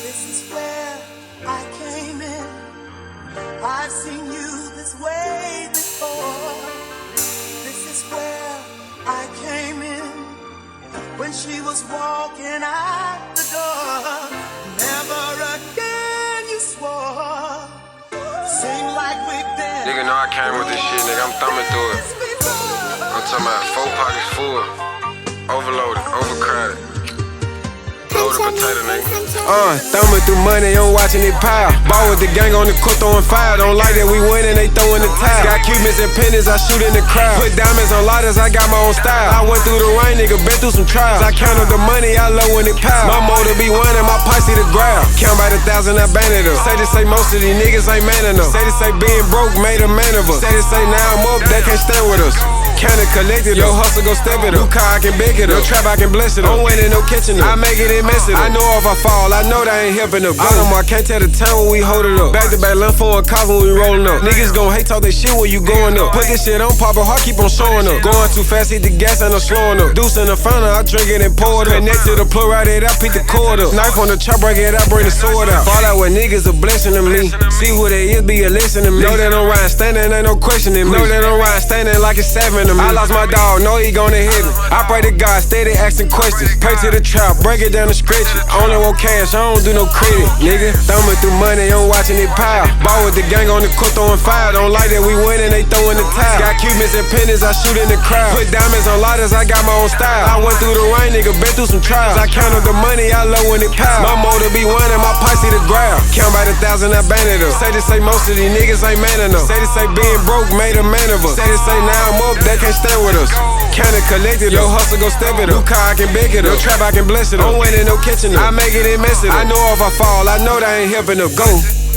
This is where I came in. I've seen you this way before. This is where I came in when she was walking out the door. Never again, you swore. Seem like we've been. Nigga know I came with this shit, nigga. I'm thumbing through it. I'm talking about 4 pockets full. Overloaded, overcrowded. Loaded potato, nigga. Thumbing through money, I'm watching it pile. Ball with the gang on the court throwing fire. Don't like that we winning, they throwing the towel. Got Cubans and pennies, I shoot in the crowd. Put diamonds on lighters, I got my own style. I went through the rain, nigga, been through some trials. I counted the money, I low when it piled. My motor be winning, my posse the ground. Count by the 1,000, I banded up. Say most of these niggas ain't man enough. Say being broke made a man of us. Say now I'm up, they can't stand with us. Counted, collected, yo hustle go step it up. New car, I can bake it up. No trap, I can bless it up. I'm winning, no catching up. I make it and mess it up. I know if I fall, I know they ain't helping up. I can't tell the time when we hold it up. Back to back, left for a cop when we rolling up. Niggas gon' hate talk they shit when you going up. Put this shit on, pop a heart, keep on showing up. Going too fast, hit the gas and I'm slowing up. Deuce in the fountain, I drink it and pour it up. Connect to the plug, right it, I pick the cord up. Knife on the chop, break it, I bring the sword out. Fall out with niggas, a blessing to me. See who they is, be a lesson to me. Know that I'm riding standing, ain't no questioning me. Know that I'm riding standing like it's 7 to me. I lost my dog, know he gonna hit me. I pray to God, steady asking questions. Pray to the trap, break it down and stretch it. Only want cash, I don't do no credit, nigga. Thumbing through money, I'm watching it pile. Ball with the gang on the court throwing fire. Don't like that we winning, they throwing the towel. Got Cubans and pennies, I shoot in the crowd. Put diamonds on lighters, I got my own style. I went through the rain, nigga, been through some trials. I counted the money, I low when it piled. My motor be winning, my posse the ground. Count by the 1,000, I banded up. Say most of these niggas ain't man enough. Say being broke made a man of us. Say now I'm up, they can't stand with us. Counted, collected, yo hustle go step it up. New car, I can bake it up. No trap, I can bless it up. I'm winning, no catching up. I make it and mess it up. I know if I fall, I know they ain't helping up. Go.